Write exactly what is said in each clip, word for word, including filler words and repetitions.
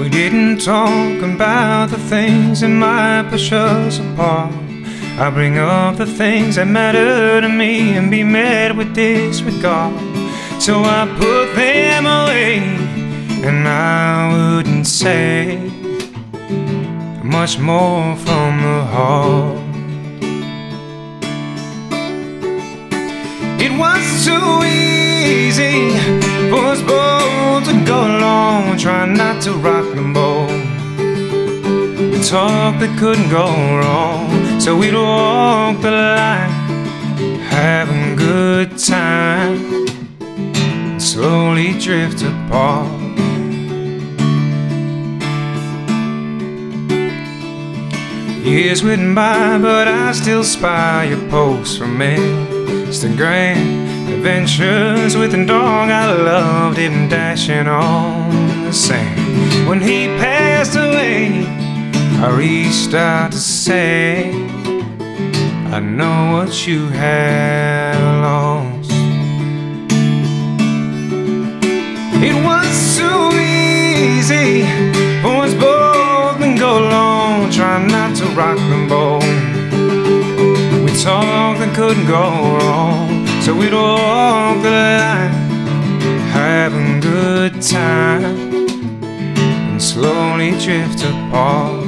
We didn't talk about the things that might push us apart. I bring up the things that matter to me and be met with disregard. So I put them away, and I wouldn't say much more from the heart. It was too easy for us both to go along, trying not to rock the boat. We talked that couldn't go wrong, so we'd walk the line, having a good time, and slowly drift apart. Years went by, but I still spy your posts from Instagram. Adventures with the dog I loved, him dashing on the sand. When he passed away, I reached out to say, I know what you have lost. It was too easy for us both to go along, trying not to rock the boat. We talked that couldn't go wrong, so we'd walk the line, having a good time, and slowly drift apart.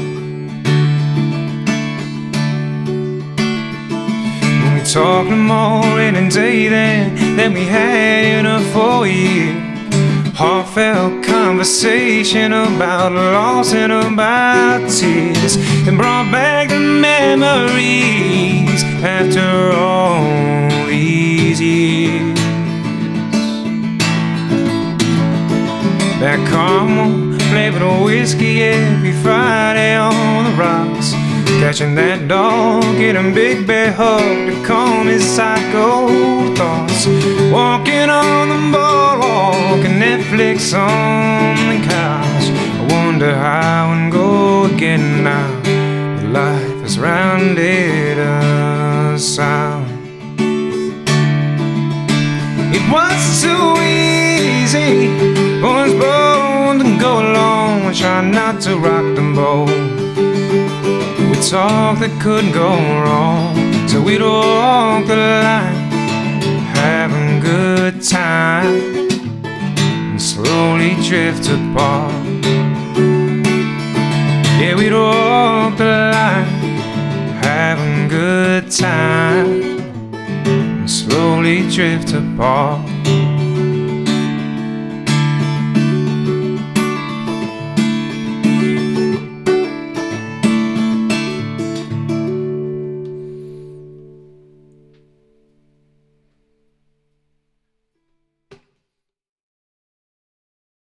When we talked more in a day than, than we had in a four year. Heartfelt conversation about loss and about tears, and brought back the memories after all these years. That caramel flavored whiskey every Friday on the rocks, catching that dog, getting Big Bear hug to calm his psycho thoughts. Walking on the boardwalk and Netflix on the couch. I wonder how and go again now that life has rounded us out. It was too easy for us both to go along, trying not to rock the boat. We talked that couldn't go wrong, so we'd walk the line, having a good time, and slowly drift apart. Yeah, we'd walk the line, having a good time, and slowly drift apart.